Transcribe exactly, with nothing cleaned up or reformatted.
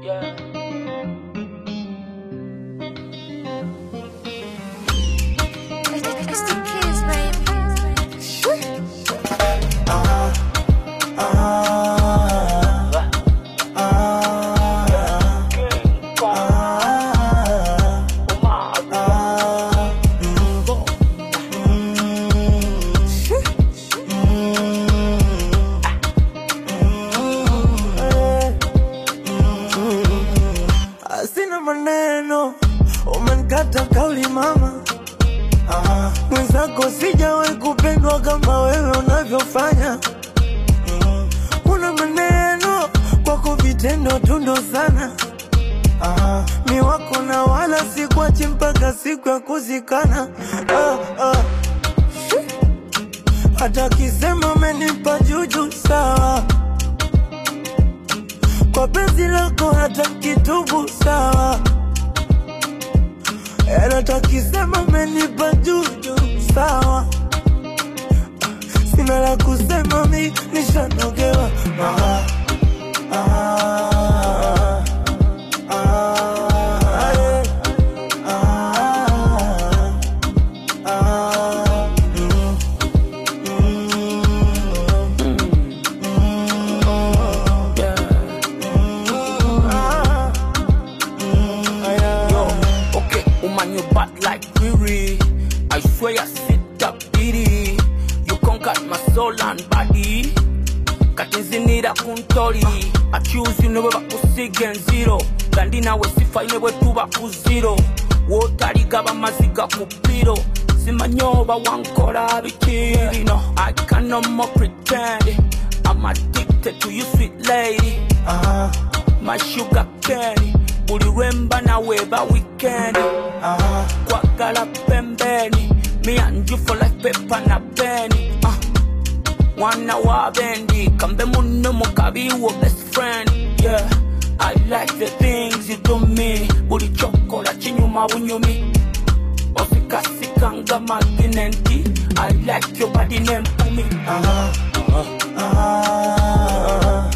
Yeah. It's the kids, baby. Ah, ah, ah, ah, sina maneno, umenikata kauli mama. Ah, mwenzako sijawahi kupendwa kama wewe unavyofanya. Mm, una maneno kwako vitendo tundo sana. Ah, mi wako na wala sikuachi mpaka siku ya kuzikana. Ah, ah. Hata kisema umenipa juju sawa, kwa penzi lako hata kitubu sawa. Hata kisema umenipa juju sawa, sina la kusema mi nishanogewa. Ah, ah, ah, ah, ah, ah, mm, mm, mm, Yeah. ah, mm, ah, Yo, okay, woman, you bad like Riri. I swear I sit up pity. You conquered my soul and body. Katinzinira kuntori. I choose you never kusigen zero. Gandina we sifa never tuba ku zero. Wotari gaba maziga kupiro. Simanyoba wankora bikiri. No, I can no more pretend. I'm addicted to you, sweet lady. ah, My sugar candy. Buli wemba na weba weekend. ah. Kwagala pembeni. Me and you for like pepper na penny. Uh. Wana wa bendi. Kambe muno mukabi wo best friend. Yeah, I like the things you do me. Buli chokola chinyuma bunyumi. Osika sikanga maginenti. I like your body name for me. Ah, ah, ah,